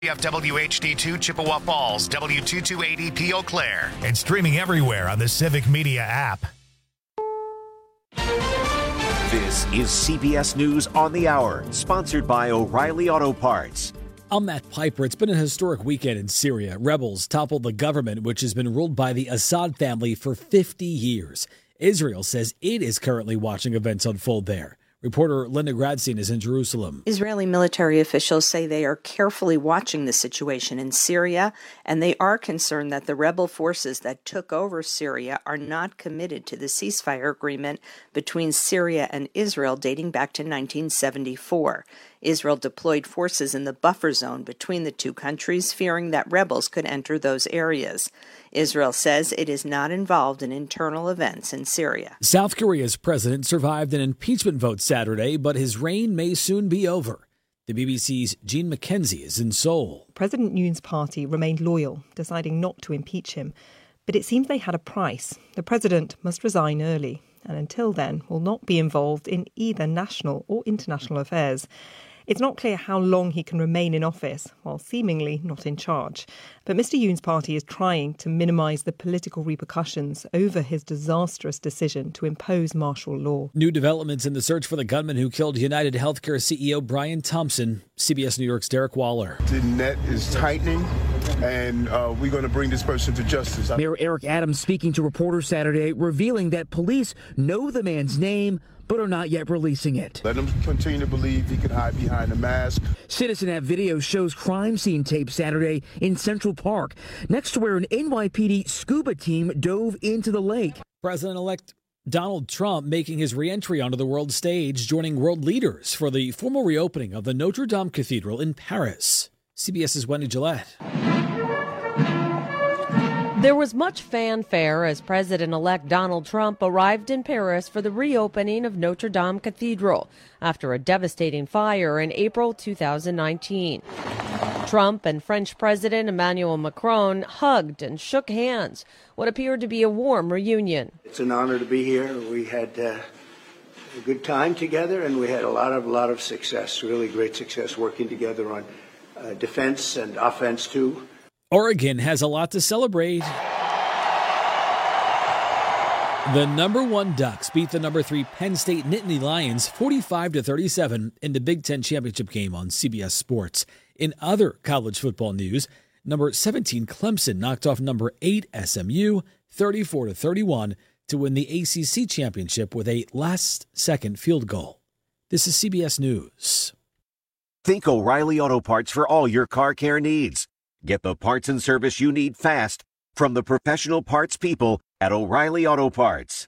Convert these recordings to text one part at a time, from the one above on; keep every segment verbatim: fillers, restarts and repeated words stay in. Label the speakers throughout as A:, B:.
A: F W H D two Chippewa Falls, W two two eight zero P Eau Claire.
B: And streaming everywhere on the Civic Media app.
C: This is C B S News on the Hour, sponsored by O'Reilly Auto Parts.
D: I'm Matt Piper. It's been a historic weekend in Syria. Rebels toppled the government, which has been ruled by the Assad family for fifty years. Israel says it is currently watching events unfold there. Reporter Linda Gradstein is in Jerusalem.
E: Israeli military officials say they are carefully watching the situation in Syria, and they are concerned that the rebel forces that took over Syria are not committed to the ceasefire agreement between Syria and Israel dating back to nineteen seventy-four. Israel deployed forces in the buffer zone between the two countries, fearing that rebels could enter those areas. Israel says it is not involved in internal events in Syria.
D: South Korea's president survived an impeachment vote Saturday, but his reign may soon be over. The B B C's Jean McKenzie is in Seoul.
F: President Yoon's party remained loyal, deciding not to impeach him. But it seems they had a price. The president must resign early, and until then will not be involved in either national or international affairs. It's not clear how long he can remain in office, while seemingly not in charge. But Mister Yoon's party is trying to minimise the political repercussions over his disastrous decision to impose martial law.
D: New developments in the search for the gunman who killed United Healthcare C E O Brian Thompson. C B S New York's Derek Waller.
G: The net is tightening, and uh, we're going to bring this person to justice.
H: Mayor Eric Adams speaking to reporters Saturday, revealing that police know the man's name, but are not yet releasing it.
G: Let them continue to believe he could hide behind a mask.
H: Citizen App video shows crime scene tape Saturday in Central Park, next to where an N Y P D scuba team dove into the lake.
D: President-elect Donald Trump making his re-entry onto the world stage, joining world leaders for the formal reopening of the Notre Dame Cathedral in Paris. CBS's Wendy Gillette.
I: There was much fanfare as President-elect Donald Trump arrived in Paris for the reopening of Notre Dame Cathedral after a devastating fire in April two thousand nineteen. Trump and French President Emmanuel Macron hugged and shook hands, what appeared to be a warm reunion.
J: It's an honor to be here. We had uh, a good time together, and we had a lot of, lot of success, really great success working together on uh, defense and offense, too.
D: Oregon has a lot to celebrate. The number one Ducks beat the number three Penn State Nittany Lions forty-five to thirty-seven in the Big Ten championship game on C B S Sports. In other college football news, number seventeen Clemson knocked off number eight S M U thirty-four to thirty-one to win the A C C championship with a last-second field goal. This is C B S News.
C: Think O'Reilly Auto Parts for all your car care needs. Get the parts and service you need fast from the professional parts people at O'Reilly Auto Parts.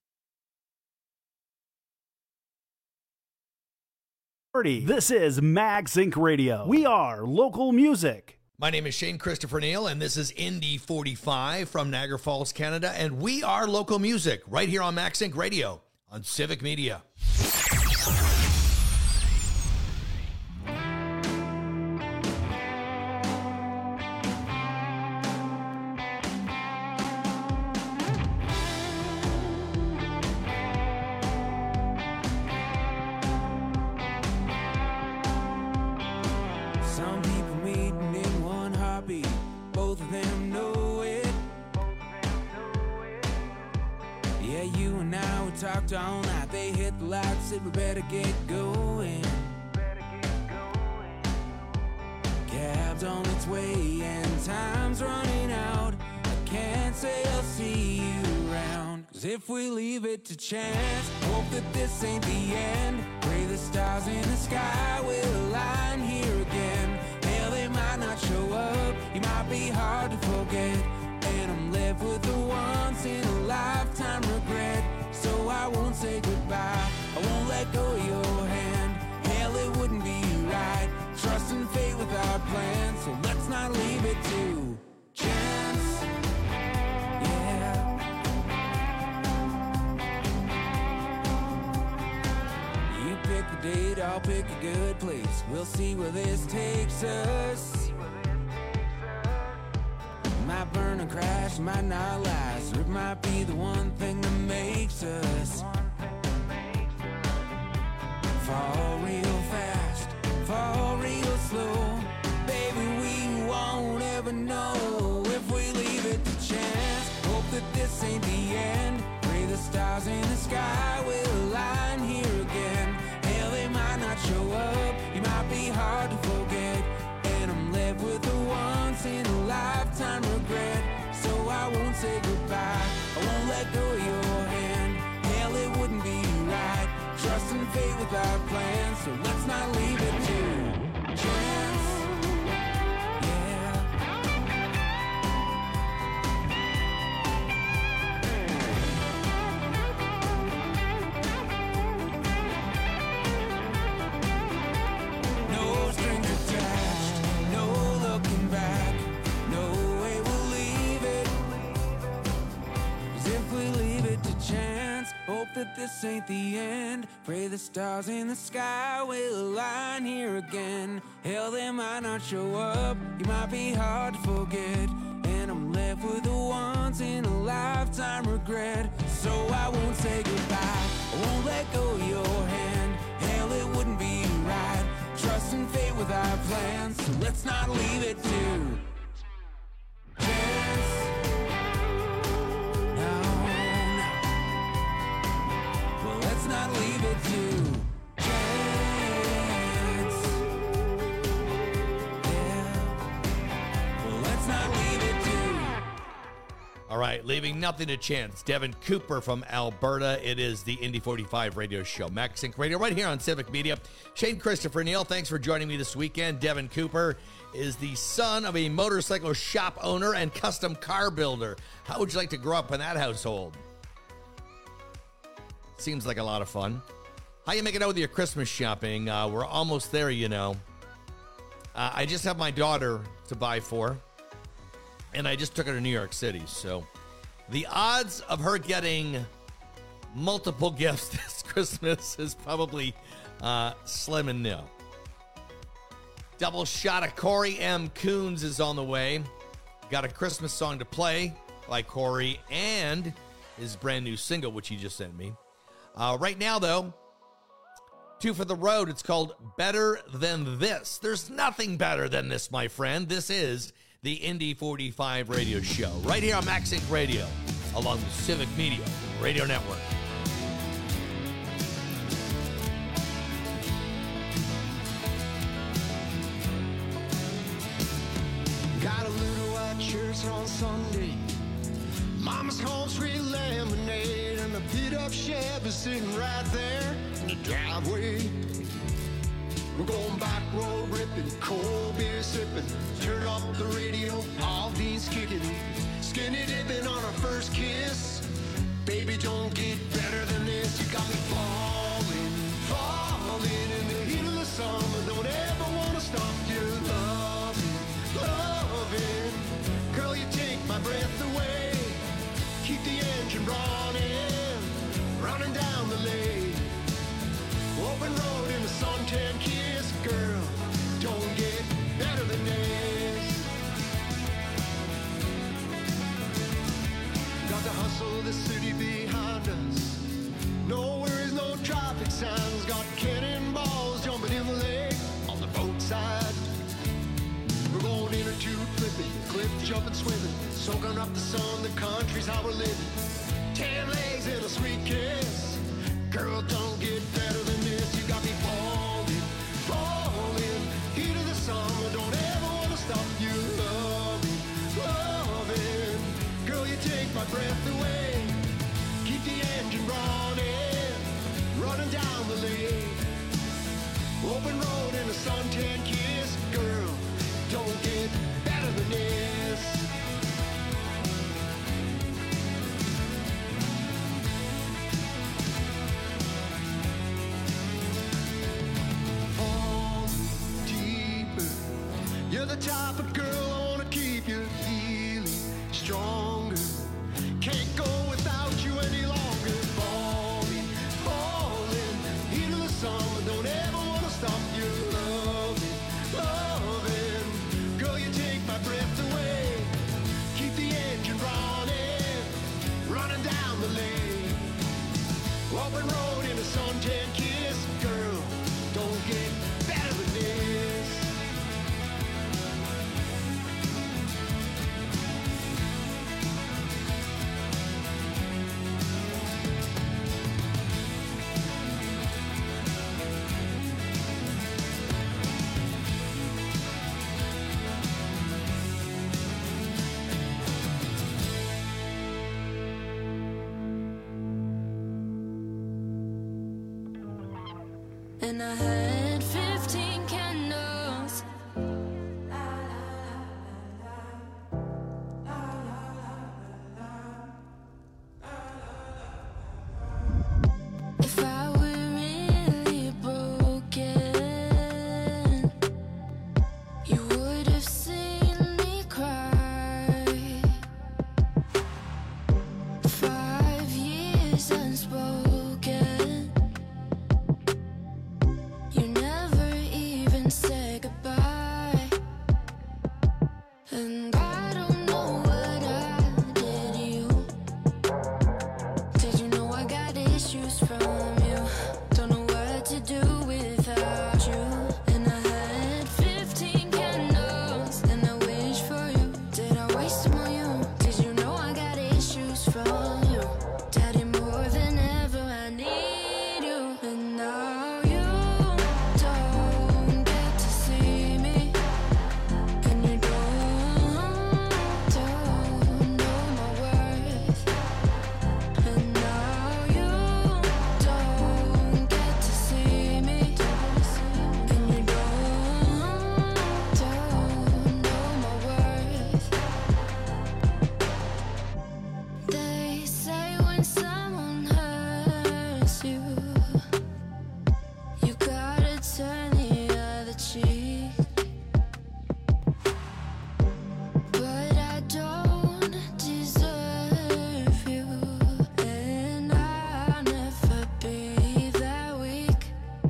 K: This is MagSync Radio. We are local music.
L: My name is Shane Christopher Neal, and this is Indy forty-five from Niagara Falls, Canada, and we are local music right here on MagSync Radio on Civic Media.
M: Talked all night, they hit the lights, said we better get going. Cab's on its way and time's running out. I can't say I'll see you around, 'cause if we leave it to chance, hope that this ain't the end. Pray the stars in the sky will align here again. Hell, they might not show up, you might be hard to forget, and I'm left with a once in a lifetime regret. So I won't say goodbye, I won't let go of your hand. Hell, it wouldn't be right, trusting fate without plans. So let's not leave it to chance. Yeah. You pick a date, I'll pick a good place. We'll see where this takes us. Might burn and crash, might not last, or it might be the one thing that makes us fall real fast, fall real slow. Baby, we know if we leave it to chance. Hope that this ain't the end. Pray the stars in the sky will align here again. Hell, they might not show up, you might be hard to forget, and I'm left with a once in a lifetime regret. So I won't say goodbye, I won't let go of your hand. Hell, it wouldn't be right, trusting fate without plans. So let's not leave it to chance. Hope that this ain't the end. Pray the stars in the sky will align here again. Hell, they might not show up, you might be hard to forget, and I'm left with a once in a lifetime regret. So I won't say goodbye, I won't let go of your hand. Hell, it wouldn't be right, trusting fate without plans. So let's not leave it to chance. Let's not leave it to chance. Yeah. Well, let's not leave it to.
L: All right, leaving nothing to chance. Devin Cooper from Alberta. It is the Indy forty-five radio show, MaxSync Radio, right here on Civic Media. Shane Christopher Neal, thanks for joining me this weekend. Devin Cooper is the son of a motorcycle shop owner and custom car builder. How would you like to grow up in that household? Seems like a lot of fun. How you making out with your Christmas shopping? Uh, we're almost there, you know. Uh, I just have my daughter to buy for, and I just took her to New York City. So the odds of her getting multiple gifts this Christmas is probably uh, slim and nil. Double shot of Corey M. Coons is on the way. Got a Christmas song to play by Corey and his brand new single, which he just sent me. Uh, right now, though, two for the road. It's called Better Than This. There's nothing better than this, my friend. This is the Indy forty-five radio show, right here on MaxSync Radio, along the Civic Media Radio Network.
N: Got a little white shirt on Sunday. Mama's home sweet lemonade, and the beat-up Chevy sitting right there in the driveway. We're going back road ripping, cold beer sipping, turn up the radio, all these kicking, skinny dipping on our first kiss. Baby, don't get better than this. You got me falling, falling in the heat of the summer. Don't ever want to stop your loving, loving. Girl, you take my breath away. Keep the engine running, running down the lane. Open road in a suntan kiss, girl, don't get better than this. Got the hustle of the city behind us. No worries, no traffic signs. Got cannonballs jumping in the lake on the boat side. We're going inner tube flipping, cliff jumping, swimming, soaking up the sun. The country's how we're living. Ten legs and a sweet kiss. Girl, don't get better than this. You got me falling, falling. Heat of the summer, don't ever want to stop you loving, loving. Girl, you take my breath away. Keep the engine running, running down the lane. Open road and a suntan kiss. Girl, don't get better than this. Fall deeper. You're the type of girl I want to keep you feeling stronger. Can't go without you any longer. Falling, falling. Heat of the summer, don't ever want to stop you loving, loving. Girl, you take my breath away. Keep the engine running, running down the lane. Open road in a suntan kiss. Girl, don't get better than this.
M: and I had fifteen candles. If I were really broken, you would have seen me cry. Five years unspoken, you never even said goodbye. And I don't know what I did to you. Did you know I got issues from you? Don't know what to do without you. And I had fifteen candles, and I wish for you. Did I waste them on you? Did you know I got issues from you? Daddy, more than ever I need you. And now you don't get to see me, and you don't, don't know my worth. And now you don't get to see me, and you don't, don't know my worth. They say when someone hurts you, you gotta turn the other cheek. But I don't deserve you, and I'll never be that weak.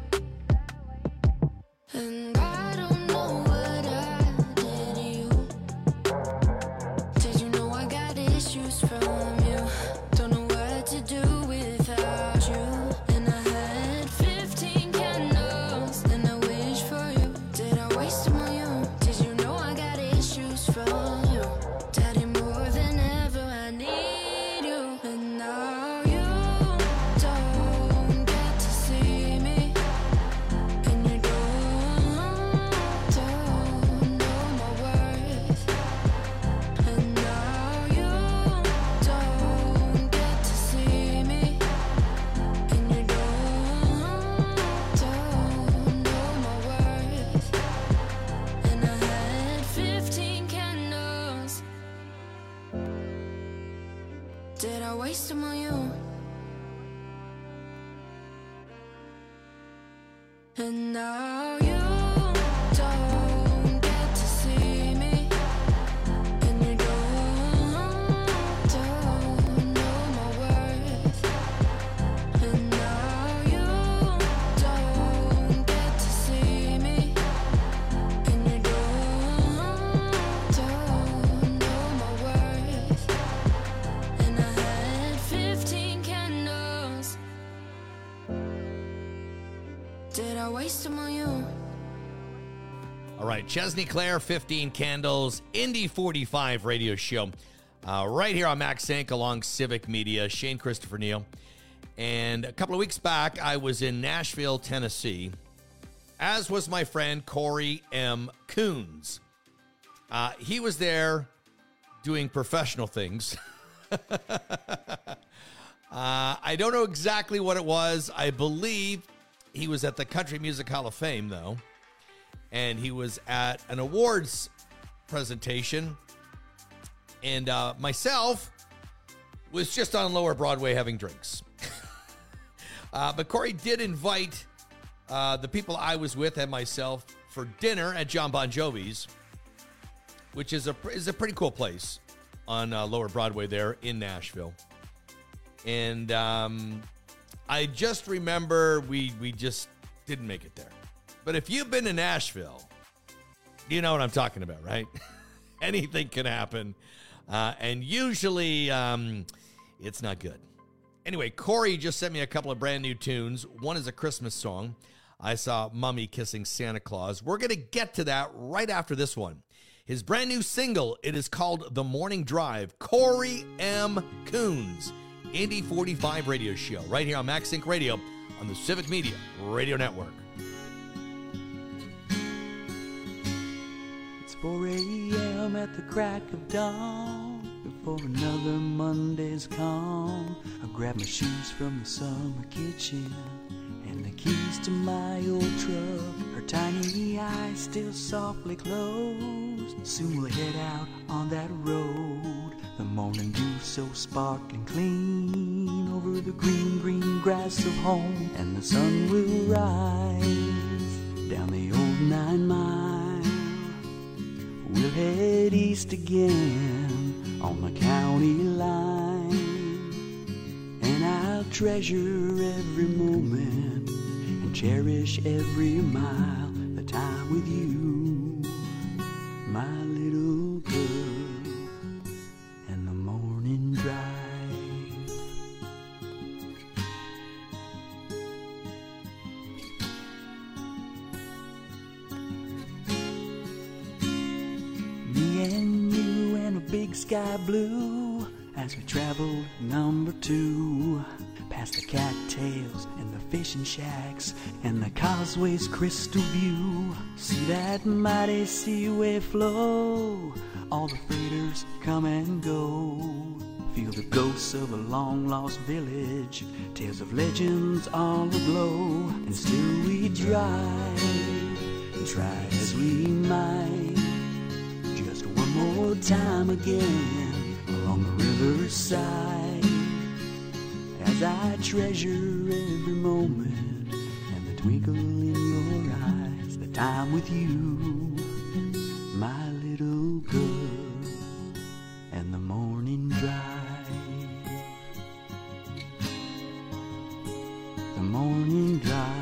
M: And I don't know what I did to you. Did you know I got issues from you? Don't know what to do without you. And I had fifteen candles, and I wish for you. Did I waste them on you? Did you know I got issues from you? Daddy, more than ever I need you. And now you don't get to see me, and you don't, don't know my worth. And now you don't get to see me, and you don't, don't know my worth. And I had fifteen candles. Did I waste them on you? And now you don't get to see me, and you don't, don't know my worth. And now you don't get to see me, and you don't, don't know my worth. And I had fifteen candles. Did I waste them on you?
L: All right, Chesney Claire, fifteen Candles, Indy forty-five radio show. Uh, right here on Max Inc along Civic Media, Shane Christopher Neal. And a couple of weeks back, I was in Nashville, Tennessee, as was my friend Corey M. Coons. Uh, he was there doing professional things. uh, I don't know exactly what it was. I believe he was at the Country Music Hall of Fame, though. And he was at an awards presentation. And uh, myself was just on Lower Broadway having drinks. uh, but Corey did invite uh, the people I was with and myself for dinner at John Bon Jovi's, which is a, is a pretty cool place on uh, Lower Broadway there in Nashville. And um, I just remember we we just didn't make it there. But if you've been to Nashville, you know what I'm talking about, right? Anything can happen. Uh, and usually um, it's not good. Anyway, Corey just sent me a couple of brand new tunes. One is a Christmas song. I saw Mummy Kissing Santa Claus. We're going to get to that right after this one. His brand new single, it is called The Morning Drive. Corey M. Coons, Indy forty-five radio show, right here on Max Inc Radio on the Civic Media Radio Network.
O: It's four a.m. at the crack of dawn. Before another Monday's come, I grab my shoes from the summer kitchen and the keys to my old truck. Her tiny eyes still softly closed. Soon we'll head out on that road. The morning dew so sparkling clean over the green, green grass of home. And the sun will rise down the old nine mile. We'll head east again on the county line. And I'll treasure every moment and cherish every mile, the time with you, my little girl, and the morning drive. Me and you and a big sky blue as we traveled number two, past the cattails and the fishing shacks and the causeway's crystal view. See that mighty seaway flow, all the freighters come and go. Feel the ghosts of a long lost village, tales of legends all aglow. And still we drive and try as we might, just one more time again along the riverside, as I treasure every moment and the twinkle in your eyes, the time with you, my little girl, and the morning drive, the morning drive.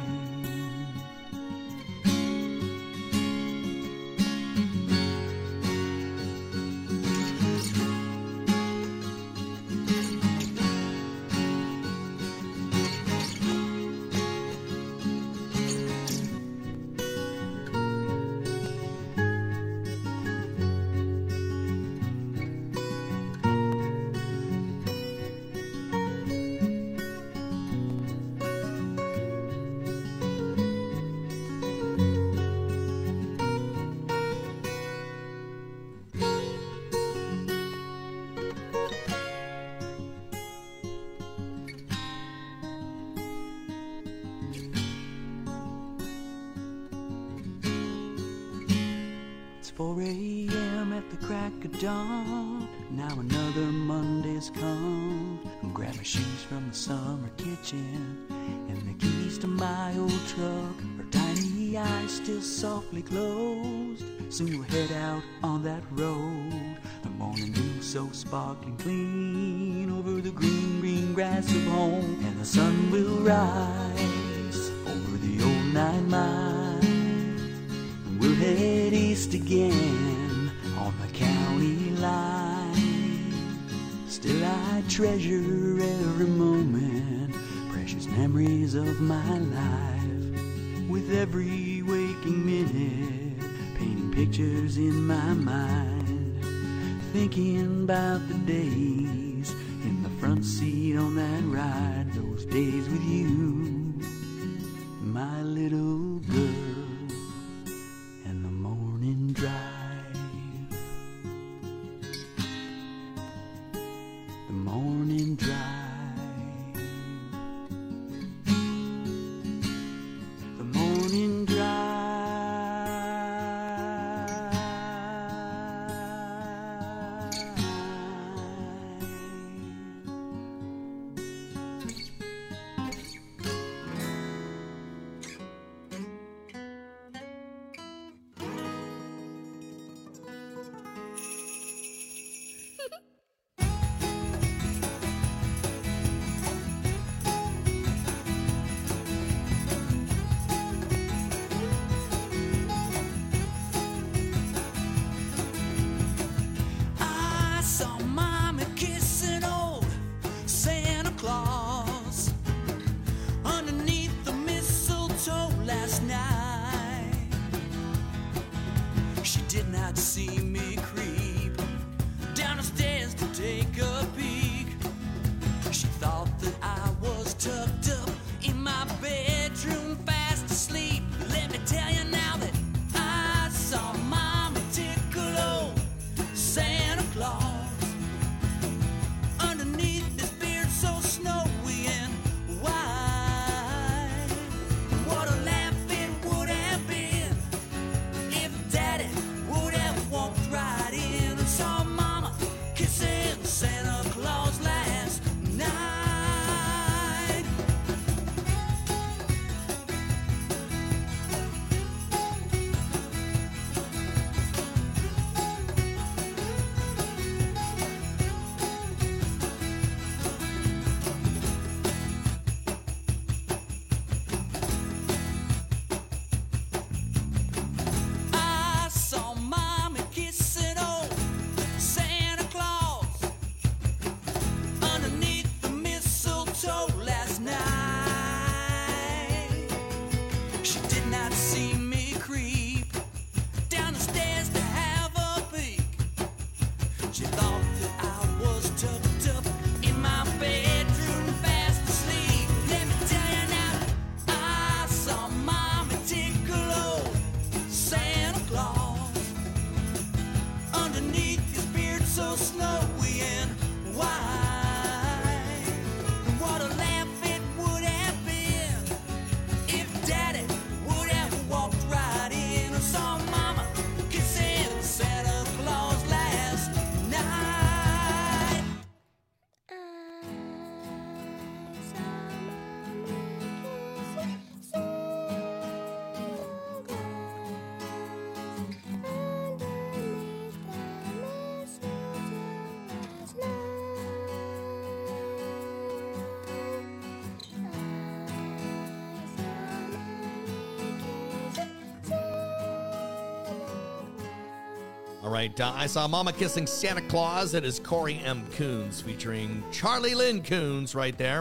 O: four a.m. at the crack of dawn. Now another Monday's come. Grab my shoes from the summer kitchen and the keys to my old truck. Her tiny eyes still softly closed. Soon we'll head out on that road. The morning dew so sparkling clean over the green, green grass of home. And the sun will rise over the old nine miles. We'll head east again on the county line. Still I treasure every moment, precious memories of my life. With every waking minute, painting pictures in my mind, thinking about the days in the front seat on that ride. Those days with you, my little girl. Drive, the morning drive, the morning drive.
L: All right, uh, I saw Mama Kissing Santa Claus. It is Corey M. Coons featuring Charlie Lynn Coons right there.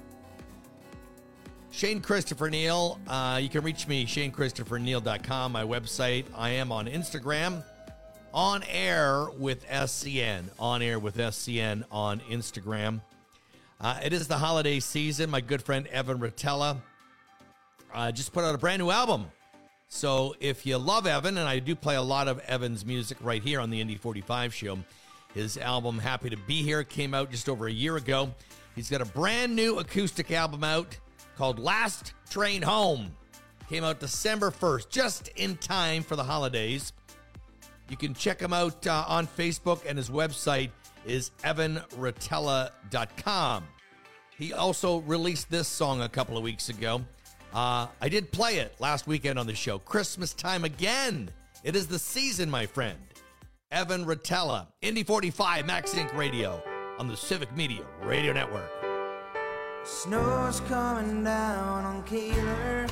L: Shane Christopher Neal. Uh, you can reach me, shane christopher neal dot com, my website. I am on Instagram, on air with S C N, on air with S C N on Instagram. Uh, it is the holiday season. My good friend Evan Rotella uh, just put out a brand new album. So if you love Evan, and I do play a lot of Evan's music right here on the Indy forty-five show, his album Happy to Be Here came out just over a year ago. He's got a brand new acoustic album out called Last Train Home. Came out December first, just in time for the holidays. You can check him out uh, on Facebook, and his website is evan rotella dot com. He also released this song a couple of weeks ago. Uh, I did play it last weekend on the show. Christmas Time Again. It is the season, my friend. Evan Rotella, Indy forty-five, Max Inc Radio on the Civic Media Radio Network.
P: Snow's coming down on Keeler.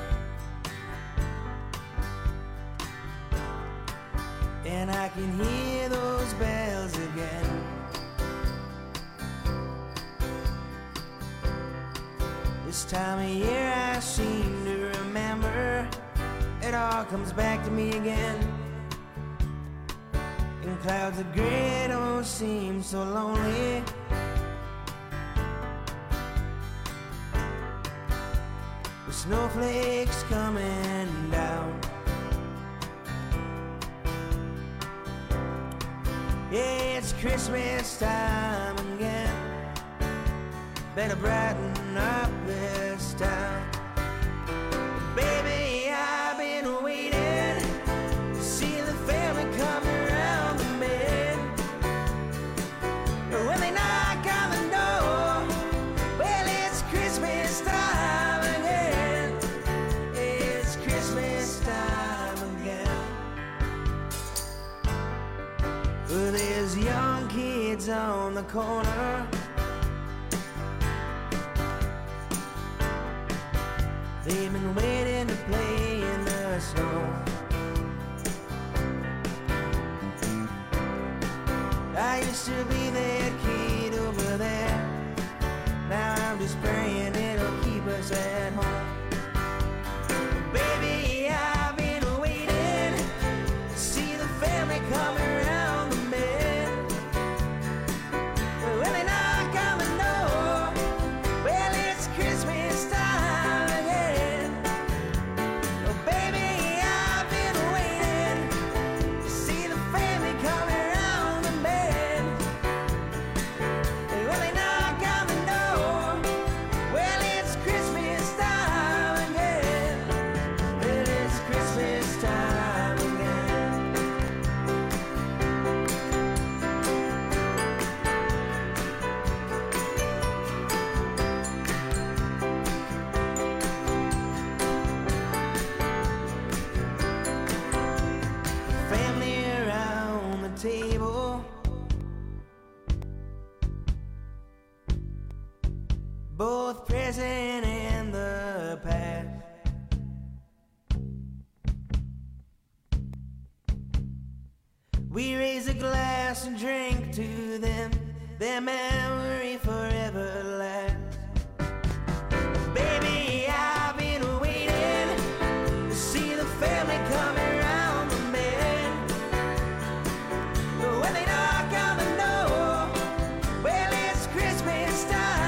P: And I can hear those bells again. This time of year I seem to remember. It all comes back to me again. And clouds of gray don't seem so lonely. With snowflakes coming down. Yeah, it's Christmas time again. Better brighten up this town. Baby, I've been waiting to see the family come around the bend. When they knock on the door, well, it's Christmas time again. It's Christmas time again. Well, there's young kids on the corner. They've been waiting to play in the snow. I used to be that kid over there. Now I'm just praying it'll keep us at home. Baby, I've been waiting to see the family come around the bend. When they knock on the door, well, it's Christmas time. Both present and the past. We raise a glass and drink to them. Their memory forever lasts. Baby, I've been waiting to see the family come around the bend. When they knock on the door, well, it's Christmas time.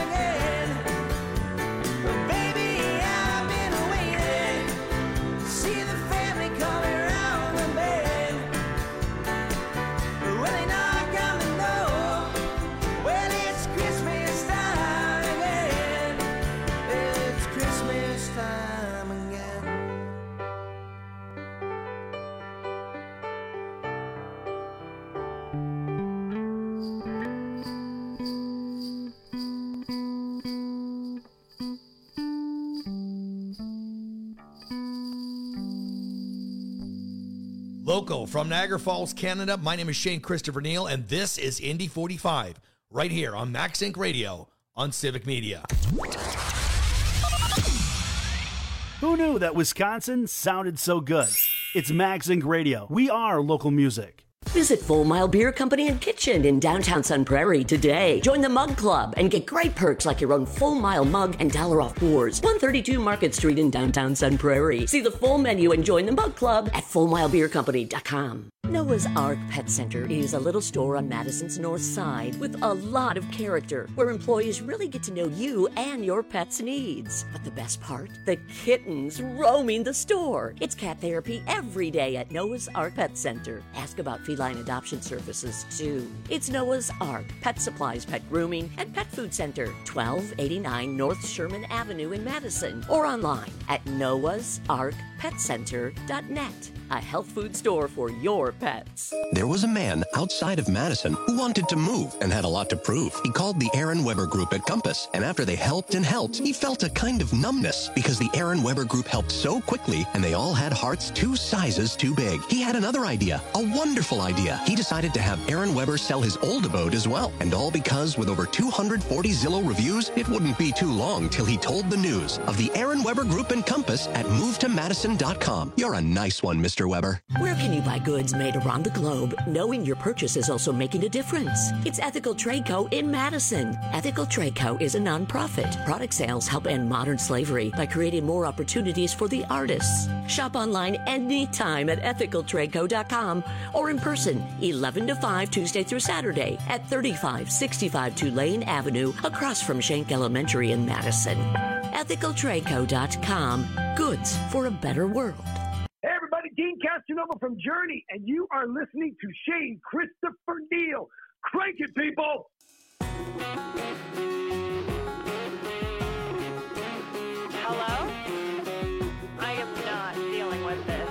L: Local from Niagara Falls, Canada, my name is Shane Christopher Neal, and this is Indy forty-five, right here on Max Inc Radio on Civic Media.
K: Who knew that Wisconsin sounded so good? It's Mags Inc Radio. We are local music.
Q: Visit Full Mile Beer Company and Kitchen in downtown Sun Prairie today. Join the Mug Club and get great perks like your own Full Mile mug and dollar off pours. one thirty-two Market Street in downtown Sun Prairie. See the full menu and join the Mug Club at full mile beer company dot com. Noah's Ark Pet Center is a little store on Madison's north side with a lot of character, where employees really get to know you and your pet's needs. But the best part? The kittens roaming the store. It's cat therapy every day at Noah's Ark Pet Center. Ask about feline adoption services, too. It's Noah's Ark, pet supplies, pet grooming, and pet food center, twelve eighty-nine North Sherman Avenue in Madison, or online at noahs ark pet center dot net. A health food store for your pets.
R: There was a man outside of Madison who wanted to move and had a lot to prove. He called the Aaron Weber Group at Compass, and after they helped and helped, he felt a kind of numbness because the Aaron Weber Group helped so quickly, and they all had hearts two sizes too big. He had another idea, a wonderful idea. He decided to have Aaron Weber sell his old abode as well, and all because with over two hundred forty Zillow reviews, it wouldn't be too long till he told the news of the Aaron Weber Group and Compass at move to madison dot com. You're a nice one, Mister Weber.
Q: Where can you buy goods made around the globe, knowing your purchase is also making a difference? It's Ethical Trade Co. in Madison. Ethical Trade Co. is a nonprofit. Product sales help end modern slavery by creating more opportunities for the artists. Shop online anytime at ethical trade co dot com or in person, eleven to five, Tuesday through Saturday at thirty-five sixty-five Tulane Avenue, across from Schenck Elementary in Madison. ethical trade co dot com. Goods for a better world.
S: Hey everybody, Dean Casanova from Journey, and you are listening to Shane Christopher Neal. Crank it, people!
T: Hello? I am not dealing with this.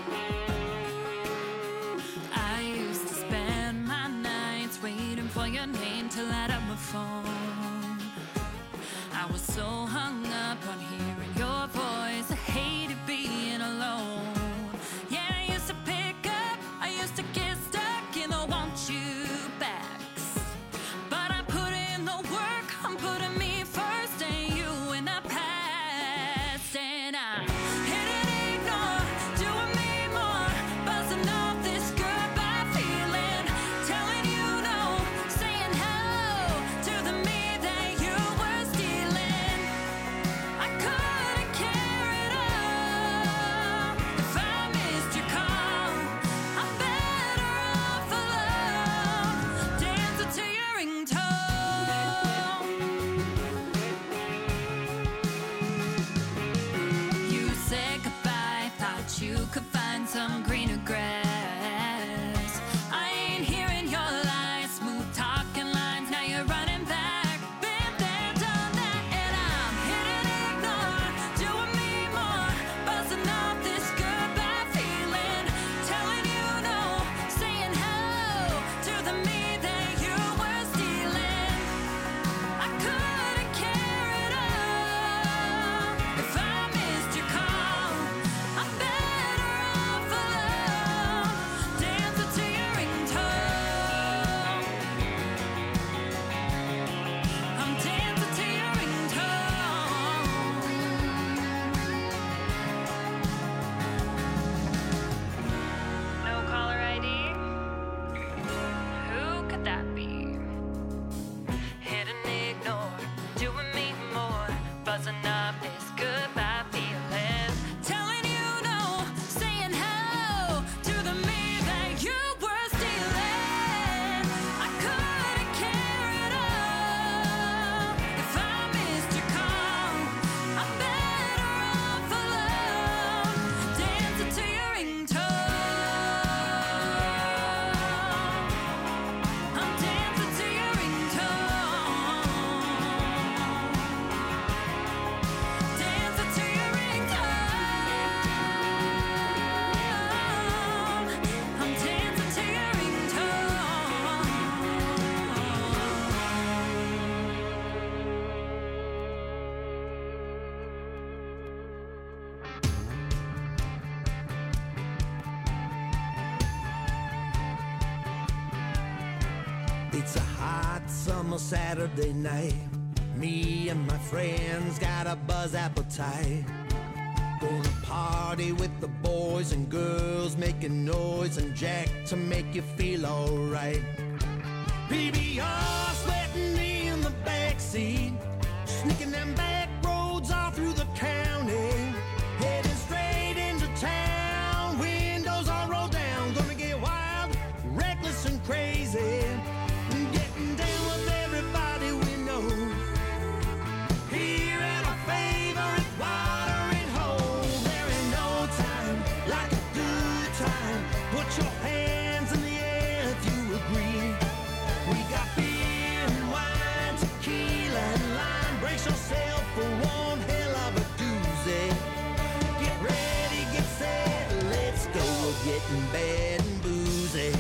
U: I used to spend my nights waiting for your name to light up my phone. I was so hung up on hearing your voice, I hated being alone. Yeah, I used to pick up, I used to get stuck in the want you backs. But I put in the work, I'm putting me first and you in the past. And I hit and ignore, doing me more, buzzing off this goodbye feeling, telling you no, saying hello to the me that you were stealing. I couldn't care at all if I missed your call. I'm better off alone, dancing to your ringtone. You said goodbye, thought you could find some greener grass. I ain't hearing your lies, smooth talking lines, now you're running back. Been there, done that, and I'm hitting ignore, doing me more, buzzing off this goodbye feeling, telling you no, saying hello to the me that you were stealing. I couldn't care at all if I missed your call. I'm better off alone, dancing to your ringtone. I'm dancing to your ringtone.
T: No caller I D? Who could that be? Hit and ignore, doing me more, buzzing off this goodbye feeling,
U: Telling you no, saying hello to the me that you were stealing. I couldn't care at all if I missed your call. I'm better off alone, dancing to your ringtone. I'm dancing to your ringtone. Dancing to your ringtone. I'm dancing to your ringtone.
V: It's a hot summer Saturday night. Me and my friends got a buzz appetite.
N: Gonna party with the boys and girls, making noise and jack to make you feel alright. P B R sweating in the backseat, sneaking them back roads all through the county, heading straight into town, windows all rolled down, gonna get wild, reckless and crazy, getting down with everybody we know, here at our favorite watering hole. There ain't no time like a good time, put your hands in the air if you agree. We got beer and wine, tequila and lime. Brace yourself for one hell of a doozy. Get ready, get set, let's go. We're getting bad and boozy.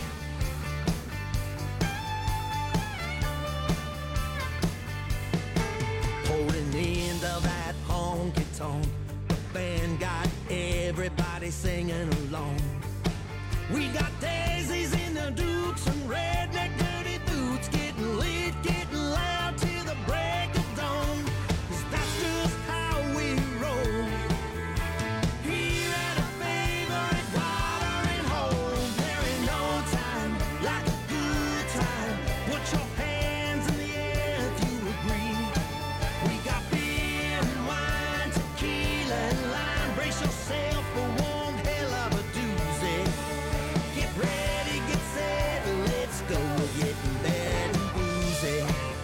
N: Pouring into that honky tonk, the band got everybody singing along. We got daisies in the dukes and redneck dirty boots, getting lit, getting loud till the break of dawn. 'Cause that's just how we roll. Here at a favorite watering hole, there ain't no time like a good time. Put your hands in the air if you agree. We got beer and wine, tequila and lime. Brace yourself for one hell of a doozy. Get ready, get set, let's go. We're getting bad and boozy.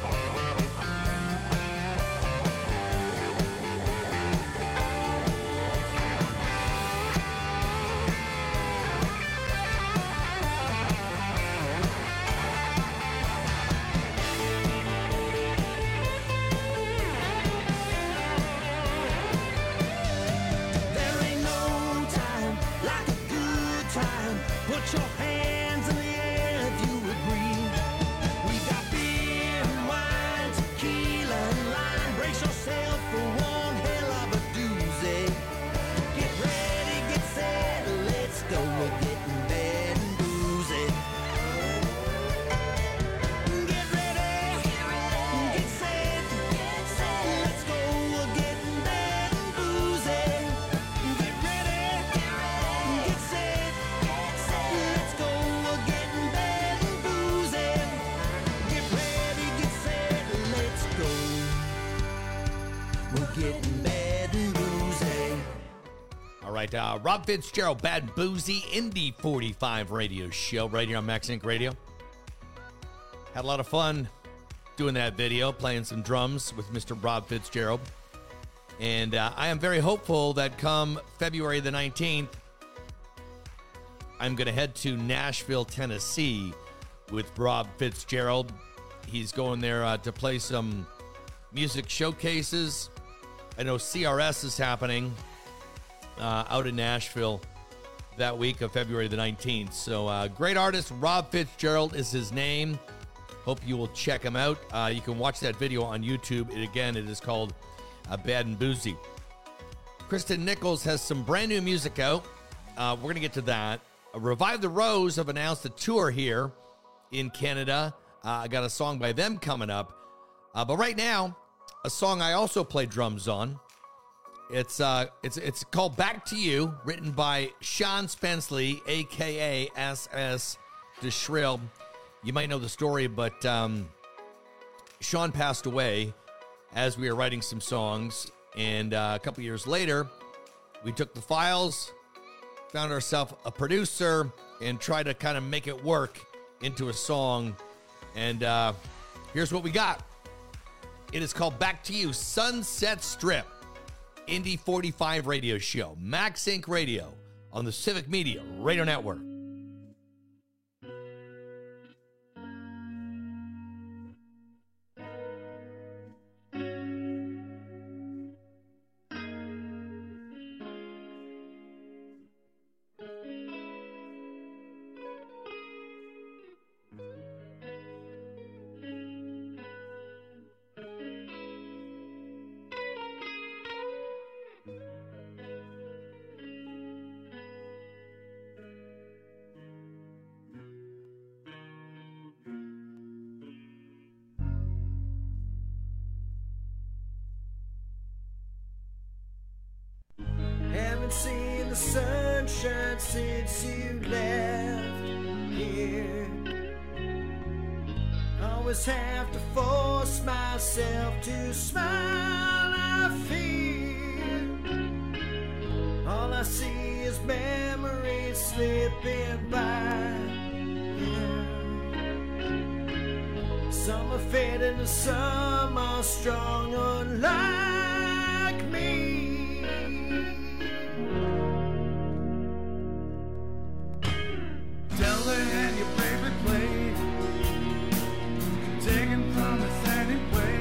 N: There ain't no time like a good time. Put your hands in the air if you agree. We got beer and wine, tequila and lime. Brace yourself for one hell of a doozy. Get ready, get set, let's go. We're getting bad and boozy. Get ready, get set, let's go. We're getting bad and boozy. Get ready, get set, let's go. We're getting bad and boozy. Get ready, get set, let's go. We're getting bad and boozy.
L: All right, uh, Rob Fitzgerald, Bad and Boozy, Indy forty-five radio show right here on Max Inc Radio. Had a lot of fun doing that video, playing some drums with Mister Rob Fitzgerald. And uh, I am very hopeful that come February the nineteenth, I'm going to head to Nashville, Tennessee with Rob Fitzgerald. He's going there uh, to play some music showcases. I know C R S is happening uh, out in Nashville that week of February the nineteenth. So uh, great artist, Rob Fitzgerald is his name. Hope you will check him out. Uh, you can watch that video on YouTube. It, again, it is called uh, Bad and Boozy. Kristen Nichols has some brand new music out. Uh, we're going to get to that. Uh, Revive the Rose have announced a tour here in Canada. Uh, I got a song by them coming up. Uh, but right now, a song I also play drums on. It's uh, it's it's called Back to You, written by Sean Spenceley, a k a. S S DeShrill. You might know the story, but um, Sean passed away as we were writing some songs. And uh, a couple years later, we took the files, found ourselves a producer, and tried to kind of make it work into a song. And uh, here's what we got. It is called Back to You, Sunset Strip, Indy forty-five radio show, Max Inc Radio on the Civic Media Radio Network.
P: the sunshine since you left here. Always have to force myself to smile. I fear all I see is memories slipping by. Some are fading and some are strong, unlike me.
N: Tell the hand your favorite play, taking promise anyway.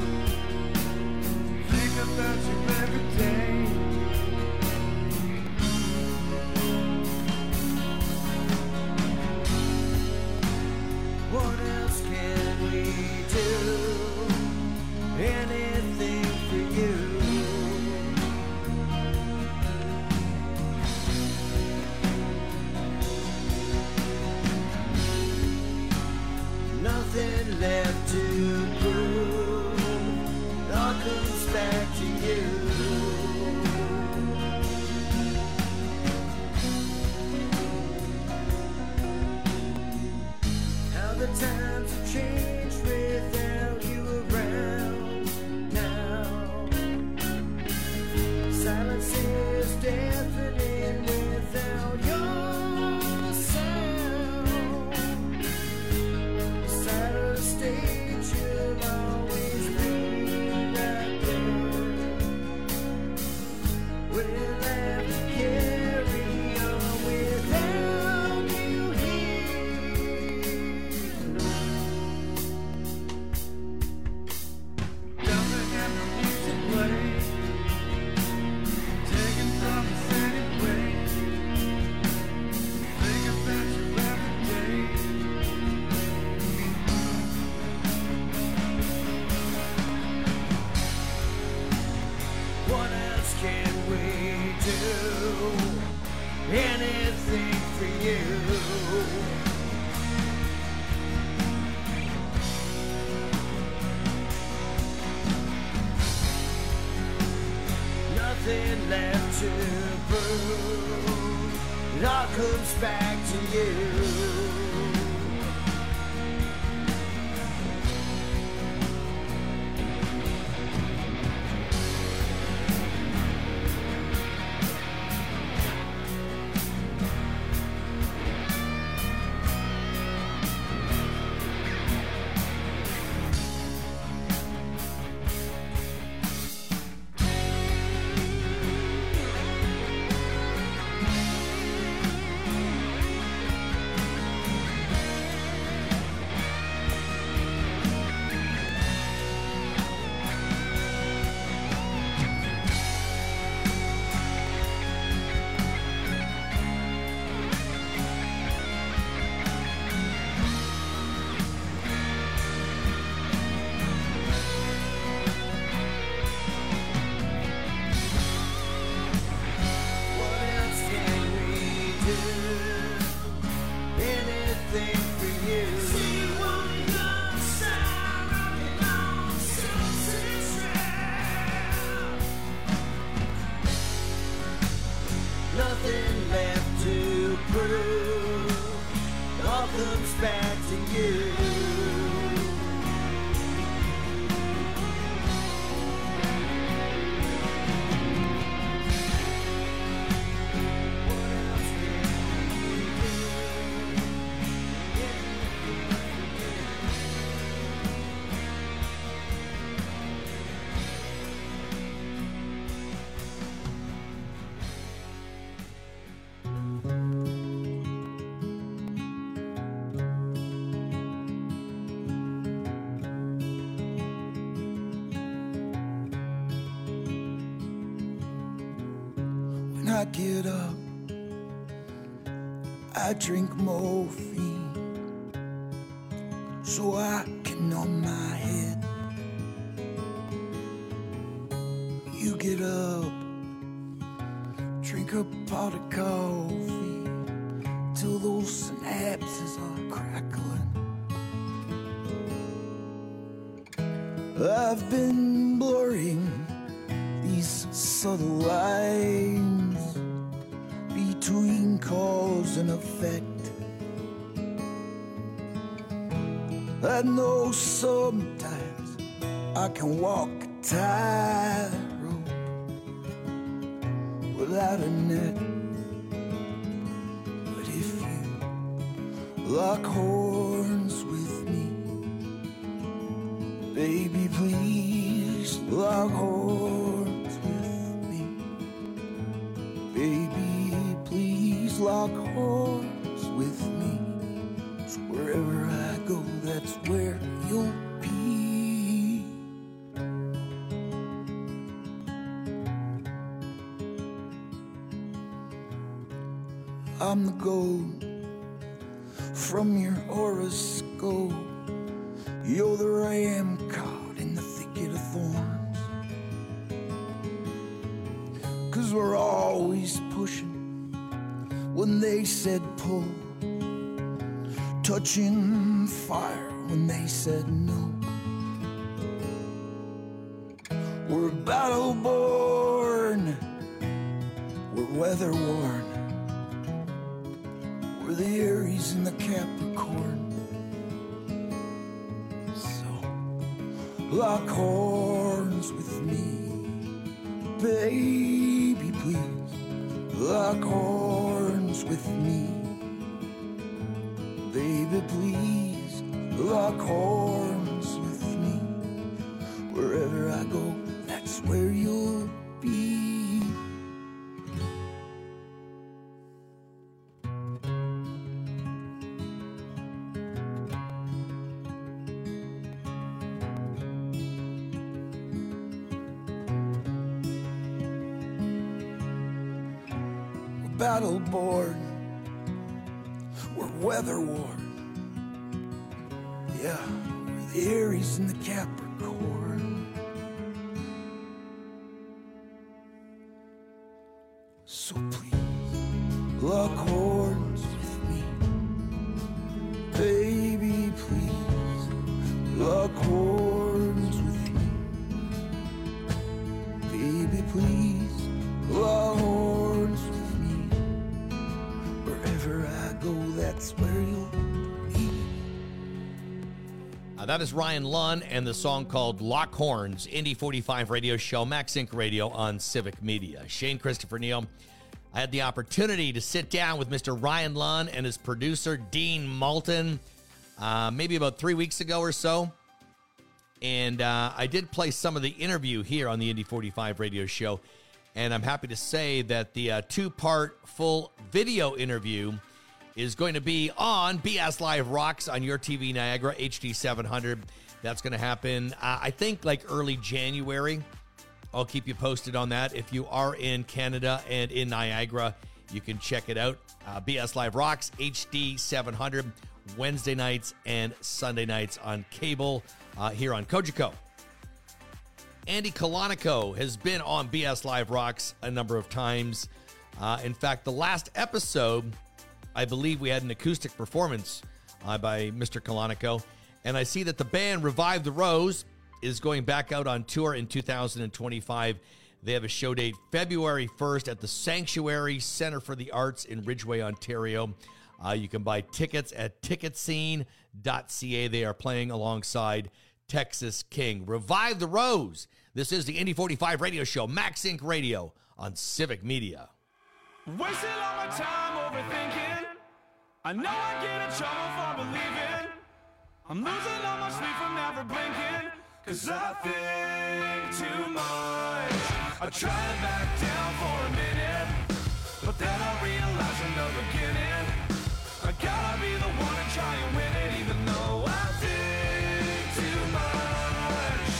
N: Think about you every day.
P: What else can we do? Anything for you. Nothing left to prove. It all comes back to you. How the times have changed without you around now. Silence is deafening without your sound. Side of the stage, you'll always be right there. We'll have to carry on without you here.
N: Tell the hand the music play, taking promise anyway. Think about you every day.
P: What else can we do? Anything for you. Nothing left to prove. It all comes back to you. What else can we do? Anything for you. See what you're sounding on Sunset Strip. Nothing left to prove. It all comes back to you.
N: When I get up, I drink morphine so I can numb my head. You get up, drink a pot of coffee till those synapses are crackling. I've been blurring these subtle lines
A: cause and effect. I know sometimes I can walk a tightrope without a net, but if you lock horns with me, baby, please lock horns with me. Baby, please lock horns with me. So wherever I go, that's where you'll be. I'm the gold from your horoscope. You're the ram caught in the thicket of thorns. 'Cause we're always pushing when they said pull, touching fire when they said no. We're battle born, we're weather worn, we're the Aries and the Capricorn. Lock horns with me, baby, please. Lock horns with me, baby, please. Lock horns with me. Wherever I go, that's where you'll be. Battle board, we're weather worn. Yeah, we're the Aries and the Capricorn. So please, lock horns with me, baby, please. Lock horns with me, baby, please. Lock horns with me. Wherever I go, that's where you'll be.
L: Uh, that is Ryan Lunn and the song called Lock Horns, Indy forty-five radio show, Max Inc Radio on Civic Media. Shane Christopher Neal. I had the opportunity to sit down with Mister Ryan Lunn and his producer, Dean Malton, uh, maybe about three weeks ago or so. And uh, I did play some of the interview here on the Indy forty-five radio show. And I'm happy to say that the uh, two-part full video interview is going to be on B S Live Rocks on your T V Niagara, H D seven hundred. That's going to happen, uh, I think, like early January. I'll keep you posted on that. If you are in Canada and in Niagara, you can check it out. Uh, B S Live Rocks, H D seven hundred, Wednesday nights and Sunday nights on cable uh, here on Cogeco. Andy Colonico has been on B S Live Rocks a number of times. Uh, in fact, the last episode, I believe we had an acoustic performance uh, by Mister Colonico. And I see that the band Revive the Rose is going back out on tour in two thousand twenty-five. They have a show date February first at the Sanctuary Center for the Arts in Ridgeway, Ontario. Uh, you can buy tickets at ticket scene dot c a. They are playing alongside Texas King. Revive the Rose. This is the Indy forty-five radio show, Max Inc Radio on Civic Media.
M: Wasting all my time overthinking. I know I get in trouble for believing. I'm losing all my sleep from never blinking. Cause I think too much. I try to back down for a minute, but then I realize from the beginning, I gotta be the one to try and win it, even though I think too much.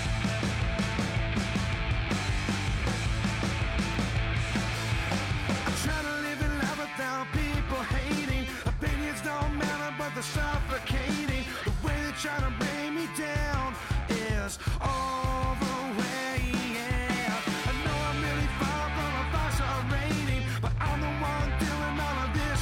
M: I'm trying to live in life without people hating. Opinions don't matter, but they're suffocating. The way they try to bring me down is all the way out. I know I'm really far from a five-star rating, but I'm the one doing all of this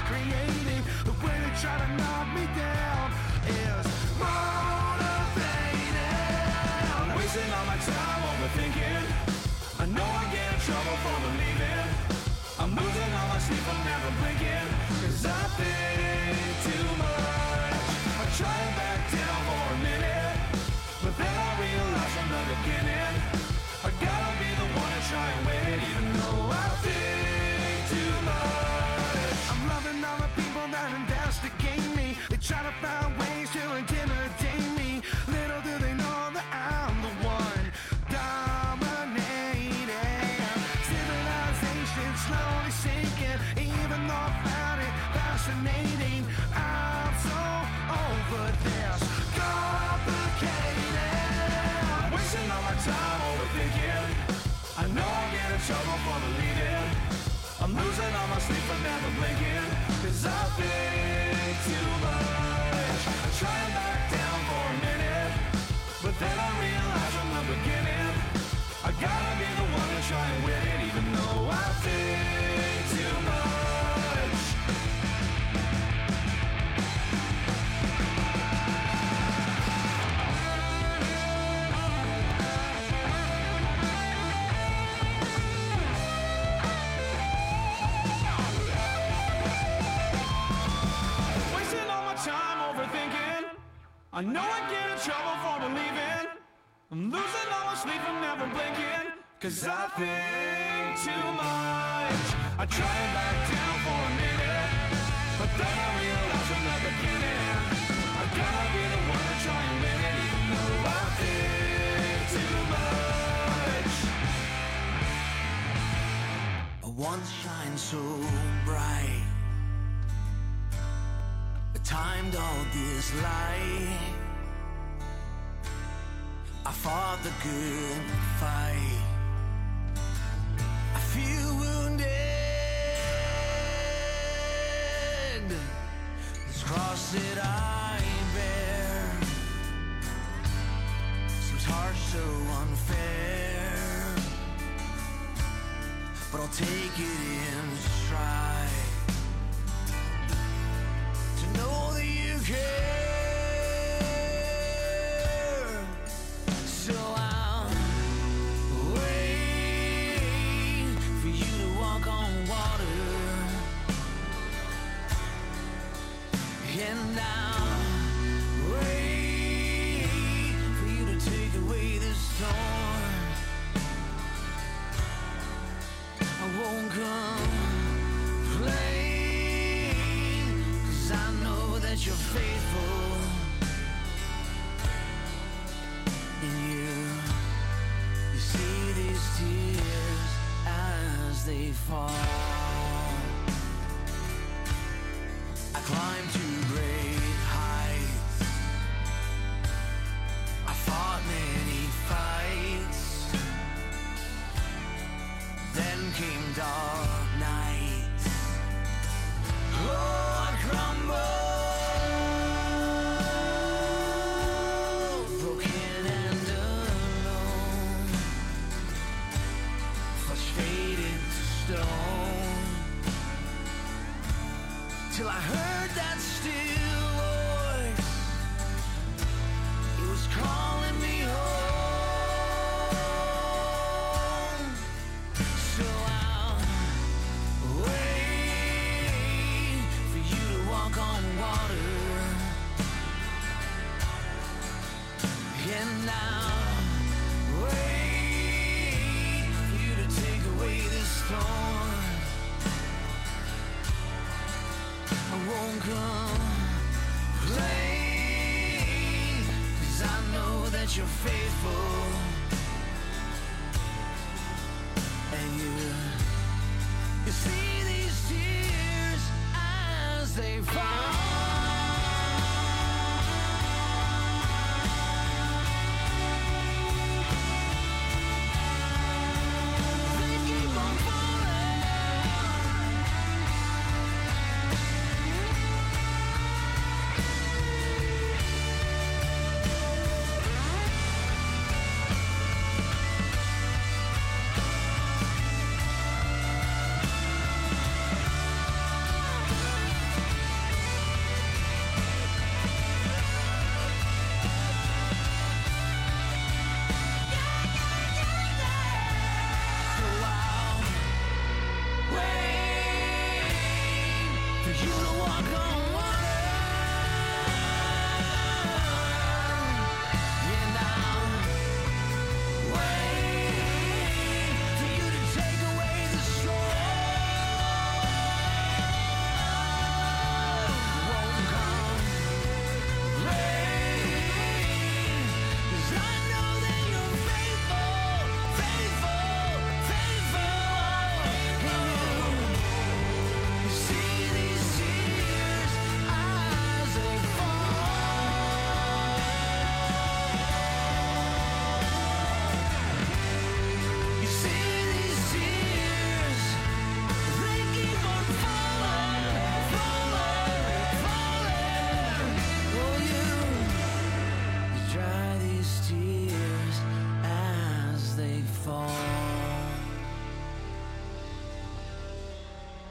P: sleep for never blinking, 'cause I think too much. I try and back down for a minute, but then I realize from the beginning, I gotta be the one to try and win it, even though I think too much. Wasting all my time overthinking, I know I get in trouble for believing. I'm losing all my sleep from never blinking, 'cause I think too much. I try and back down for a minute, but then I realize from the beginning, I gotta be the one to try and win it, even though I think too much.
O: Once shine so bright, timed all this light. I fought the good fight. I feel wounded. This cross that I bear seems harsh, so unfair, but I'll take it in stride to know that you care. So I'll wait for you to walk on water, and I'll wait for you to take away this storm. I won't complain, 'cause I know that you're faithful. And you, you see these tears as they fall. I climb to great heights. I fought many fights. Then came dark nights. Oh, I crumbled, broken and alone, flesh faded to stone, till I heard that still voice. It was calling me home. So I'll wait for you to walk on water, and I'll wait for you to take away this storm. I won't complain, 'cause I know that you're faithful. And you, you see these tears as they fall. They keep on falling.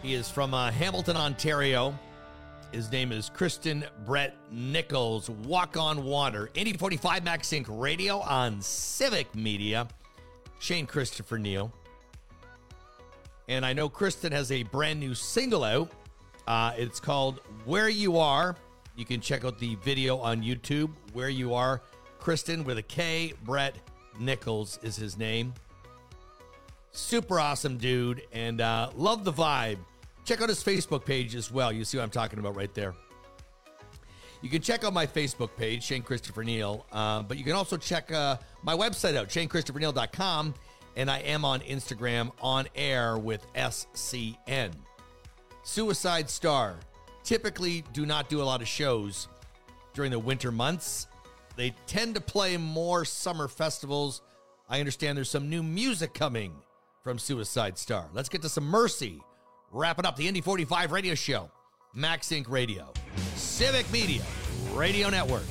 L: He is from uh, Hamilton, Ontario. His name is Kristen Brett Nichols. Walk on Water. Indy forty-five Max Inc Radio on Civic Media. Shane Christopher Neal. And I know Kristen has a brand new single out. Uh, it's called Where You Are. You can check out the video on YouTube. Where You Are. Kristen with a K. Brett Nichols is his name. Super awesome dude. And uh, love the vibe. Check out his Facebook page as well. You see what I'm talking about right there. You can check out my Facebook page, Shane Christopher Neal. Uh, but you can also check uh, my website out, shane christopher neal dot com. And I am on Instagram on air with S C N. Suicide Star. Typically do not do a lot of shows during the winter months. They tend to play more summer festivals. I understand there's some new music coming from Suicide Star. Let's get to some Mercy. Wrapping up the Indy forty-five radio show. Max Inc Radio. Civic Media Radio Network.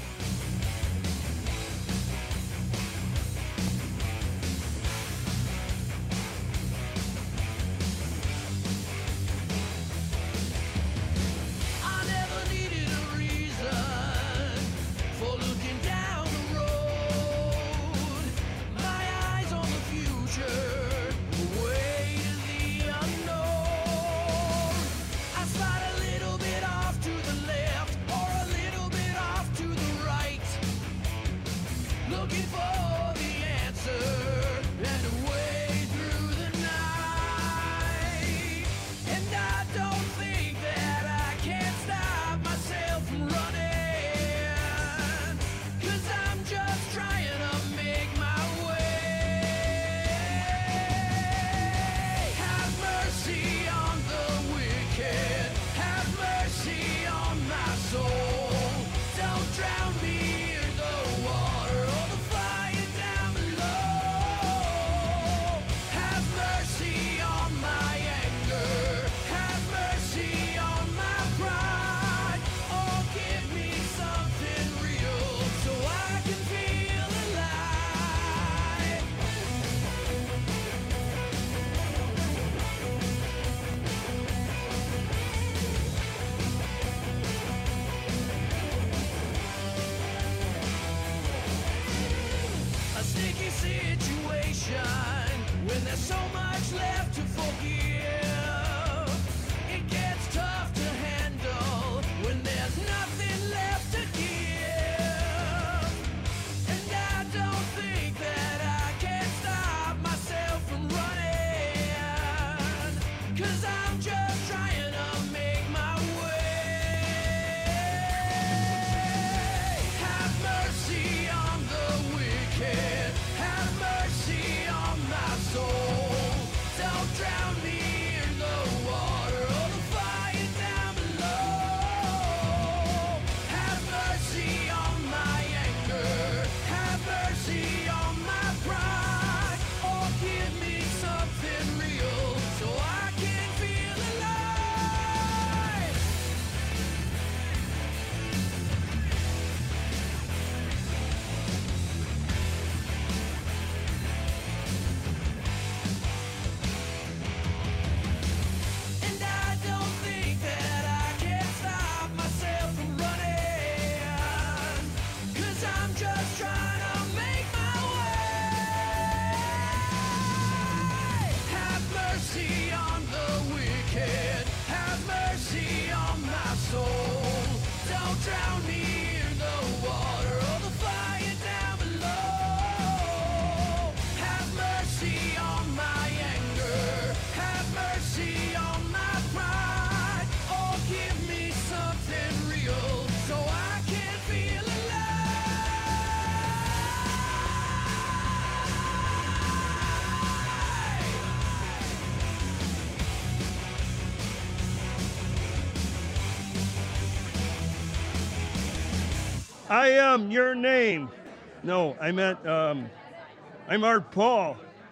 B: I am your name. No, I meant, um, I'm Art Paul.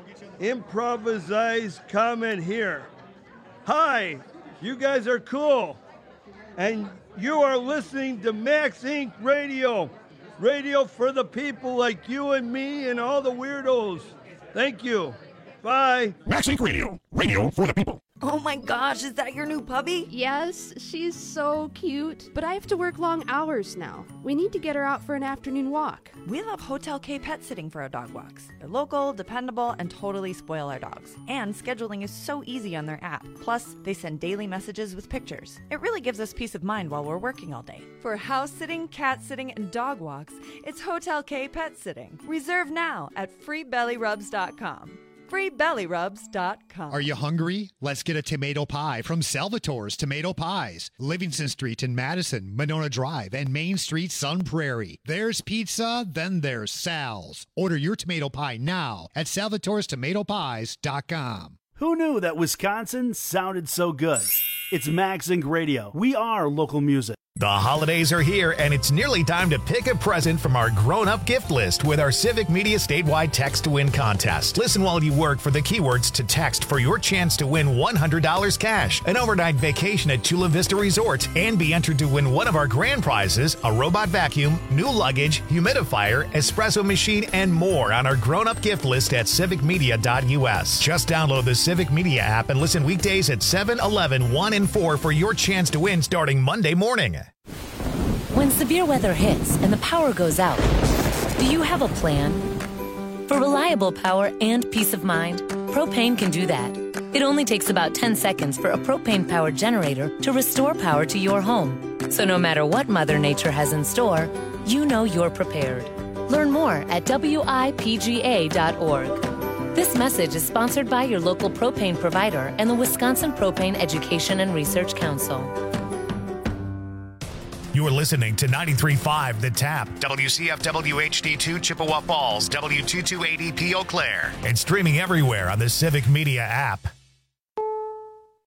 B: Improvised comment here. Hi, you guys are cool. And you are listening to Max Inc Radio. Radio for the people like you and me and all the weirdos. Thank you. Bye.
E: Max Inc Radio. Radio for the people. Oh my gosh, is that your new puppy?
F: Yes, she's so cute. But I have to work long hours now. We need to get her out for an afternoon walk.
E: We love Hotel K Pet Sitting for our dog walks. They're local, dependable, and totally spoil our dogs. And scheduling is so easy on their app. Plus, they send daily messages with pictures. It really gives us peace of mind while we're working all day. For house sitting, cat sitting, and dog walks, it's Hotel K Pet Sitting. Reserve now at free belly rubs dot com. free belly rubs dot com.
W: Are you hungry? Let's get a tomato pie from Salvatore's Tomato Pies. Livingston Street in Madison, Monona Drive, and Main Street, Sun Prairie. There's pizza, then there's Sal's. Order your tomato pie now at salvatores tomato pies dot com.
K: Who knew that Wisconsin sounded so good? It's Max Inc Radio. We are local music.
X: The holidays are here, and it's nearly time to pick a present from our grown-up gift list with our Civic Media statewide text to win contest. Listen while you work for the keywords to text for your chance to win one hundred dollars cash, an overnight vacation at Chula Vista Resort, and be entered to win one of our grand prizes, a robot vacuum, new luggage, humidifier, espresso machine, and more on our grown-up gift list at civic media dot u s. Just download the Civic Media app and listen weekdays at seven, eleven, one, and four for your chance to win starting Monday morning.
Y: When severe weather hits and the power goes out, do you have a plan? For reliable power and peace of mind, Propane can do that. It only takes about ten seconds for a propane-powered generator to restore power to your home. So no matter what Mother Nature has in store, you know you're prepared. Learn more at w i p g a dot org. This message is sponsored by your local propane provider and the Wisconsin Propane Education and Research Council.
X: You are listening to ninety-three point five The Tap, W C F W H D two Chippewa Falls, W two two eight zero P Eau Claire, and streaming everywhere on the Civic Media app.